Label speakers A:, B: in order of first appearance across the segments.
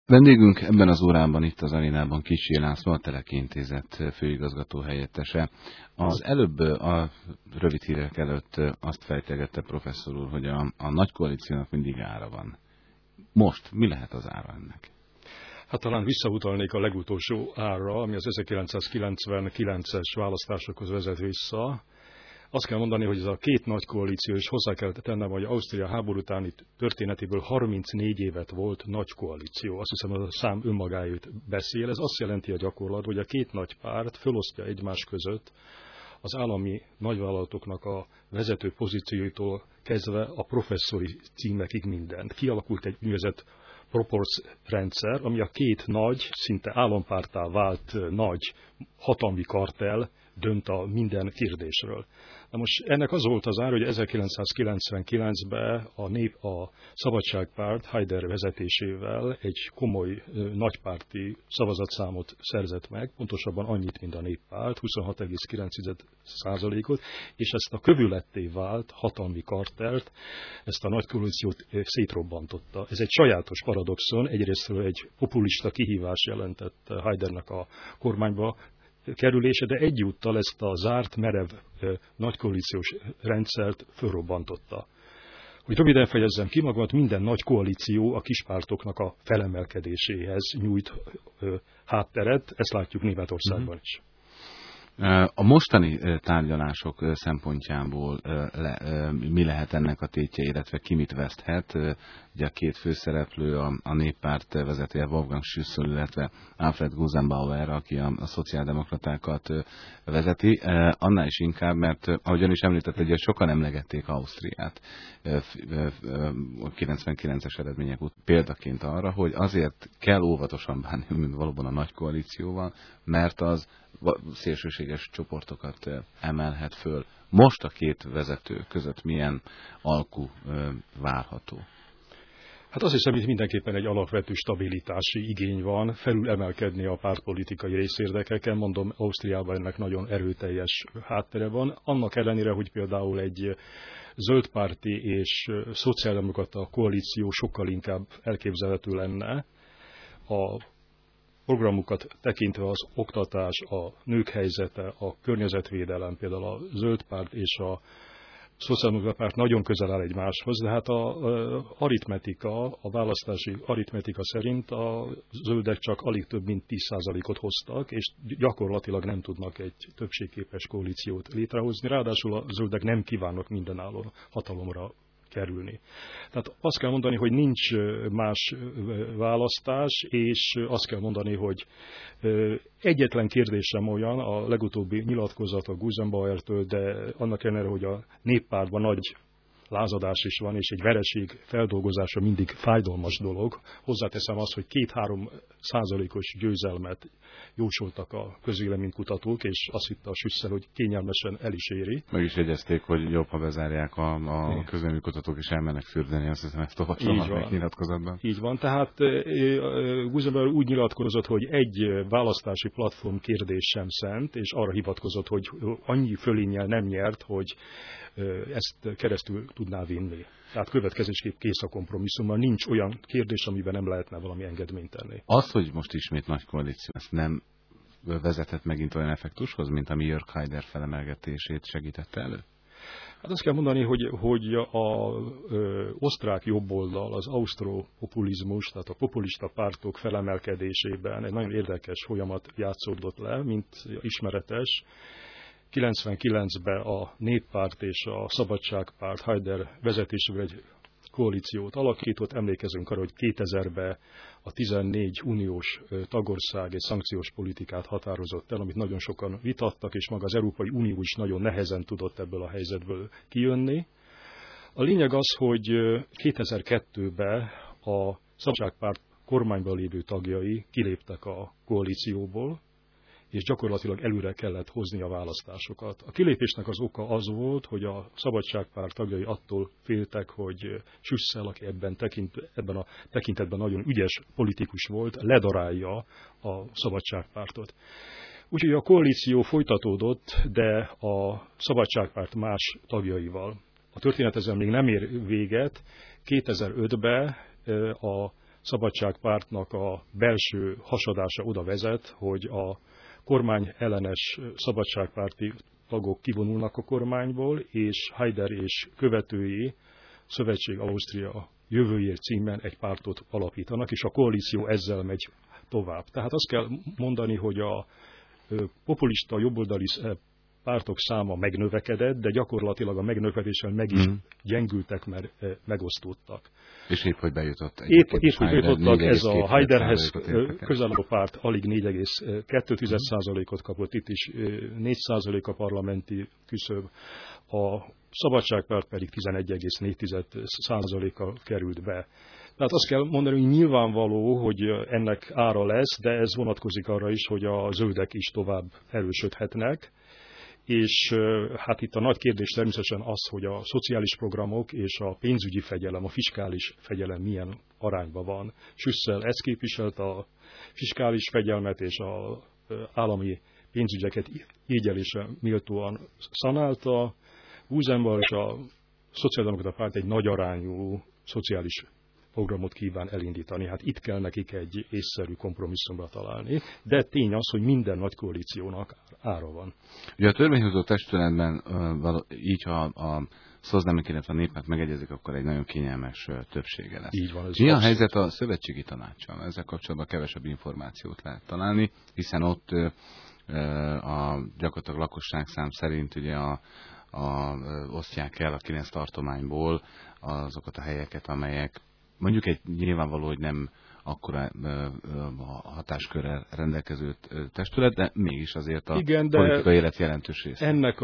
A: Vendégünk ebben az órában itt az arénában Kicsi László, a Teleki Intézet főigazgató helyettese. Az előbb a rövid hírek előtt azt fejtegette professzor úr, hogy a nagy koalíciónak mindig ára van. Most mi lehet az ára ennek?
B: Hát talán visszautalnék a legutolsó árra, ami az 1999-es választásokhoz vezet vissza. Azt kell mondani, hogy ez a két nagy koalíció, és hozzá kell tennem, hogy Ausztria háború utáni történetéből 34 évet volt nagy koalíció. Azt hiszem, az a szám önmagáért beszél. Ez azt jelenti a gyakorlat, hogy a két nagy párt felosztja egymás között az állami nagyvállalatoknak a vezető pozícióitól kezdve a professzori címekig mindent. Kialakult egy úgynevezett proporc rendszer, ami a két nagy, szinte állampárttá vált nagy hatalmi kartell dönt a minden kérdésről. Na most ennek az volt az ára, hogy 1999-ben a Szabadságpárt Haider vezetésével egy komoly nagypárti szavazatszámot szerzett meg, pontosabban annyit, mint a Néppárt, 26,9%-ot, és ezt a kövületté vált hatalmi kartelt, ezt a nagy koalíciót szétrobbantotta. Ez egy sajátos paradoxon, egyrésztről egy populista kihívás jelentett Haidernek a kormányba kerülése, de egyúttal ezt a zárt, merev nagykoalíciós rendszert fölrobbantotta. Hogy röviden fejezzem ki magamat, minden nagy koalíció a kispártoknak a felemelkedéséhez nyújt hátteret, ezt látjuk Németországban is.
A: A mostani tárgyalások szempontjából mi lehet ennek a tétje, illetve ki mit veszthet? Ugye a két főszereplő, a Néppárt vezetője Wolfgang Schüssel, illetve Alfred Gusenbauer, aki a szociáldemokratákat vezeti. Annál is inkább, mert ahogy ön is említett, hogy sokan emlegették Ausztriát 99-es eredmények után példaként arra, hogy azért kell óvatosan bánni, mint valóban a nagy koalícióval, mert az szélsőséges csoportokat emelhet föl. Most a két vezető között milyen alkú várható?
B: Hát azt hiszem, hogy mindenképpen egy alapvető stabilitási igény van, felül emelkedni a pártpolitikai részérdekeken, mondom, Ausztriában ennek nagyon erőteljes háttere van, annak ellenére, hogy például egy zöldpárti és szociáldemokrata koalíció sokkal inkább elképzelhető lenne, a programukat tekintve az oktatás, a nők helyzete, a környezetvédelem, például a zöld párt és a szociáldemokrata párt nagyon közel áll egymáshoz, de hát a választási aritmetika szerint a zöldek csak alig több mint 10%-ot hoztak, és gyakorlatilag nem tudnak egy többségképes koalíciót létrehozni, ráadásul a zöldek nem kívánnak mindenálló hatalomra kerülni. Tehát azt kell mondani, hogy nincs más választás, és azt kell mondani, hogy egyetlen kérdés sem olyan, a legutóbbi nyilatkozat a Gusenbauertől, de annak ellenére, hogy a Néppártban nagy lázadás is van, és egy vereség feldolgozása mindig fájdalmas dolog. Hozzáteszem azt, hogy 2-3%-os győzelmet jósoltak a közvéleménykutatók, és azt hitte a Schüssel, hogy kényelmesen el is éri.
A: Meg is jegyezték, hogy jobb, ha bezárják a közvéleménykutatók, és elmennek fürdeni, azt hiszem, ezt olvasom a nyilatkozatban.
B: Így van, tehát Gusenbauer úgy nyilatkozott, hogy egy választási platform kérdés sem szent, és arra hivatkozott, hogy annyi fölénnyel nem nyert, hogy ezt keresztül tudná vinni. Tehát következésképp kész a kompromisszummal, nincs olyan kérdés, amiben nem lehetne valami engedményt tenni.
A: Az, hogy most ismét nagy koalíció, ezt nem vezetett megint olyan effektushoz, mint ami Jörg Haider felemelgetését segítette elő?
B: Hát azt kell mondani, hogy az osztrák jobboldal, az ausztropopulizmus, tehát a populista pártok felemelkedésében egy nagyon érdekes folyamat játszódott le, mint ismeretes. 99-ben a Néppárt és a Szabadságpárt Haider vezetésével egy koalíciót alakított. Emlékezünk arra, hogy 2000-ben a 14 uniós tagország egy szankciós politikát határozott el, amit nagyon sokan vitattak, és maga az Európai Unió is nagyon nehezen tudott ebből a helyzetből kijönni. A lényeg az, hogy 2002-ben a Szabadságpárt kormányban lévő tagjai kiléptek a koalícióból, és gyakorlatilag előre kellett hozni a választásokat. A kilépésnek az oka az volt, hogy a Szabadságpárt tagjai attól féltek, hogy Schüssel, aki ebben a tekintetben nagyon ügyes politikus volt, ledarálja a Szabadságpártot. Úgyhogy a koalíció folytatódott, de a Szabadságpárt más tagjaival. A történet ezzel még nem ér véget. 2005-ben a Szabadságpártnak a belső hasadása oda vezet, hogy a kormány ellenes szabadságpárti tagok kivonulnak a kormányból, és Haider és követői Szövetség Ausztria jövőjért címen egy pártot alapítanak, és a koalíció ezzel megy tovább. Tehát azt kell mondani, hogy a populista jobboldali pártok száma megnövekedett, de gyakorlatilag a megnövekedéssel meg is gyengültek, mert megosztódtak.
A: És épp, hogy bejutott.
B: Épp, hogy bejutottak, ez a Haiderhez közelálló párt alig 4,2%-ot kapott, itt is 4% a parlamenti küszöb, a Szabadságpárt pedig 11,4%-kal került be. Tehát azt kell mondani, hogy nyilvánvaló, hogy ennek ára lesz, de ez vonatkozik arra is, hogy a zöldek is tovább erősödhetnek. És hát itt a nagy kérdés természetesen az, hogy a szociális programok és a pénzügyi fegyelem, a fiskális fegyelem milyen arányban van. Schüssel ezt képviselt, a fiskális fegyelmet és az állami pénzügyeket égyelésre méltóan szanálta. Buzenbauer és a Szociáldemokrata Párt egy nagy arányú szociális programot kíván elindítani. Hát itt kell nekik egy észszerű kompromisszumra találni, de tény az, hogy minden nagy koalíciónak ára van.
A: Ugye a törvényhozó testületben így, ha a Szozdemik, illetve a Néppárt megegyezik, akkor egy nagyon kényelmes többsége lesz.
B: Így van,
A: mi a helyzet a szövetségi tanácssal? Ezzel kapcsolatban kevesebb információt lehet találni, hiszen ott gyakorlatilag lakosságszám szerint ugye osztják el a 9 tartományból azokat a helyeket, amelyek mondjuk egy nyilvánvaló, hogy nem akkora hatáskörrel rendelkező testület, de mégis azért a politikai élet jelentős része.
B: Ennek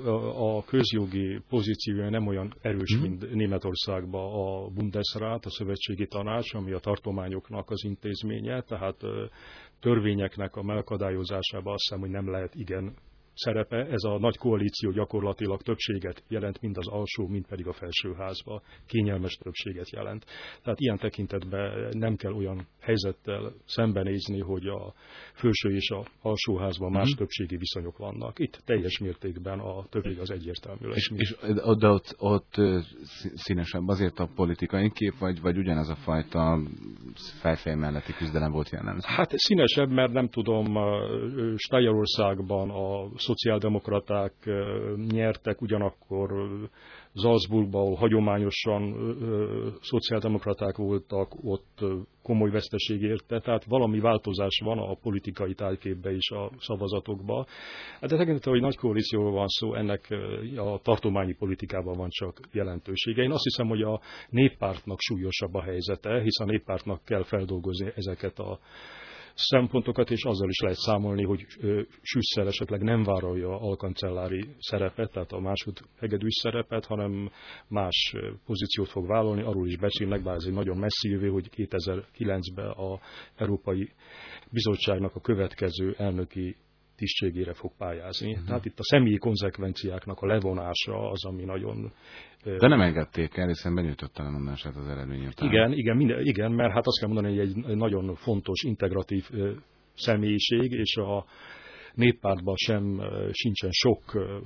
B: a közjogi pozíciója nem olyan erős, mint Németországban a Bundesrat, a szövetségi tanács, ami a tartományoknak az intézménye, tehát törvényeknek a megakadályozásában azt hiszem, hogy nem lehet igen szerepe. Ez a nagy koalíció gyakorlatilag többséget jelent, mind az alsó, mind pedig a felsőházba. Kényelmes többséget jelent. Tehát ilyen tekintetben nem kell olyan helyzettel szembenézni, hogy a felső és a alsóházban más többségi viszonyok vannak. Itt teljes mértékben a többség az egyértelmű lesz.
A: De ott színesebb azért a politikai kép, vagy ugyanaz a fajta fejfej melletti küzdelem volt jellemző?
B: Hát színesebb, mert nem tudom, Stájerországban a szociáldemokraták nyertek, ugyanakkor Salzburgban, ahol hagyományosan szociáldemokraták voltak, ott komoly veszteség érte, tehát valami változás van a politikai tájképben és a szavazatokban. De tekintettel, hogy nagy koalícióról van szó, ennek a tartományi politikában van csak jelentősége. Én azt hiszem, hogy a Néppártnak súlyosabb a helyzete, hiszen a Néppártnak kell feldolgozni ezeket a szempontokat, és azzal is lehet számolni, hogy Schüssel esetleg nem vállalja alkancellári szerepet, tehát a másodhegedűs szerepet, hanem más pozíciót fog vállalni. Arról is beszélnek, bár ez egy nagyon messzi jövő, hogy 2009-ben az Európai Bizottságnak a következő elnöki tisztségére fog pályázni. Tehát itt a személyi konzekvenciáknak a levonása az, ami nagyon...
A: De nem engedték el, hiszen benyújtotta lemondását az eredmény után.
B: Igen, mert hát azt kell mondani, hogy egy nagyon fontos, integratív személyiség, és a Néppártban sincsen sok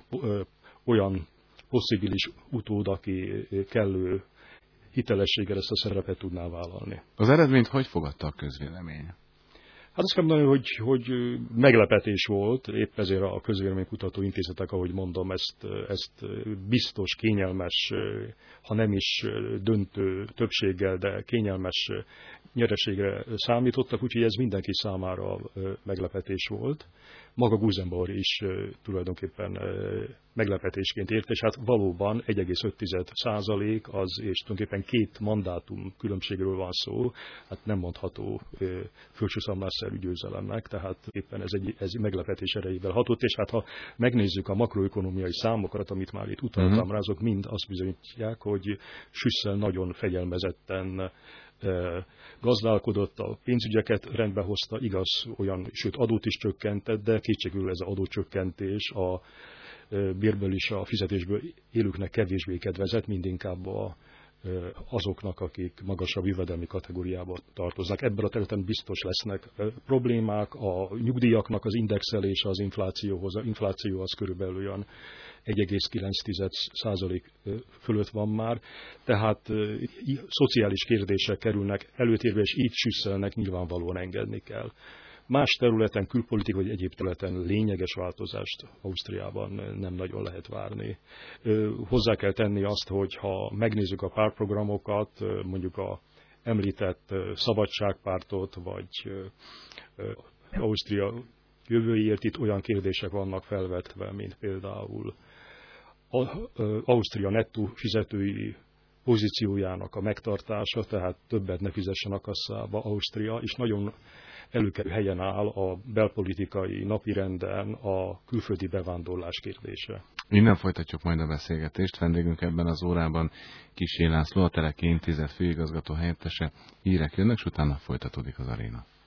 B: olyan possibilis utód, aki kellő hitelességgel ezt a szerepet tudná vállalni.
A: Az eredményt hogy fogadta a közvélemény?
B: Hát azt kell mondani, hogy meglepetés volt, épp ezért a közvéleménykutató intézetek, ahogy mondom, ezt biztos, kényelmes, ha nem is döntő többséggel, de kényelmes nyereségre számítottak, úgyhogy ez mindenki számára meglepetés volt. Maga Buzenbauer is tulajdonképpen meglepetésként ért, és hát valóban 1,5% az, és tulajdonképpen 2 mandátum különbségről van szó, hát nem mondható földsőszamlásszerű győzelemnek, tehát éppen ez meglepetés erejével hatott, és hát ha megnézzük a makroökonomiai számokat, amit már itt utaltam rá, azok mind azt bizonyítják, hogy Schüssel nagyon fegyelmezetten gazdálkodott, a pénzügyeket rendbe hozta, igaz, sőt adót is csökkentett, de kétségül ez az adócsökkentés a bérből és a fizetésből élőknek kevésbé kedvezett, mindinkább azoknak, akik magasabb jövedelmi kategóriába tartoznak. Ebben a területen biztos lesznek problémák, a nyugdíjaknak az indexelése az inflációhoz. Az infláció az körülbelül olyan 1,9% fölött van már, tehát szociális kérdések kerülnek előtérbe, és itt süsszelnek, nyilvánvalóan engedni kell. Más területen, külpolitika vagy egyéb területen lényeges változást Ausztriában nem nagyon lehet várni. Hozzá kell tenni azt, hogy ha megnézzük a pártprogramokat, mondjuk a említett Szabadságpártot, vagy Ausztria jövőjét, itt olyan kérdések vannak felvetve, mint például Ausztria nettó fizetői pozíciójának a megtartása, tehát többet ne fizessen a kasszába Ausztria, és nagyon előkelő helyen áll a belpolitikai napirenden a külföldi bevándorlás kérdése.
A: Innen folytatjuk majd a beszélgetést. Vendégünk ebben az órában Kissé László, a Teleki Intézet főigazgató helyettese. Hírek jönnek, és utána folytatódik az aréna.